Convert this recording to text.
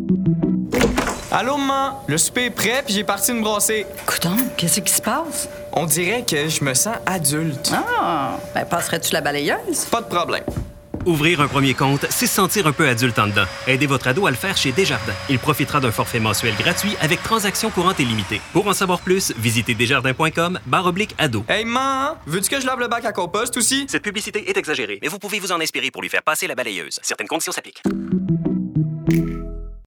Allô, maman? Le souper est prêt, puis j'ai parti me brasser. Coudonc, qu'est-ce qui se passe? On dirait que je me sens adulte. Ah, ben passerais-tu la balayeuse? Pas de problème. Ouvrir un premier compte, c'est se sentir un peu adulte en dedans. Aidez votre ado à le faire chez Desjardins. Il profitera d'un forfait mensuel gratuit avec transactions courantes et limitées. Pour en savoir plus, visitez desjardins.com/ado. Hey, maman, veux-tu que je lave le bac à compost aussi? Cette publicité est exagérée, mais vous pouvez vous en inspirer pour lui faire passer la balayeuse. Certaines conditions s'appliquent.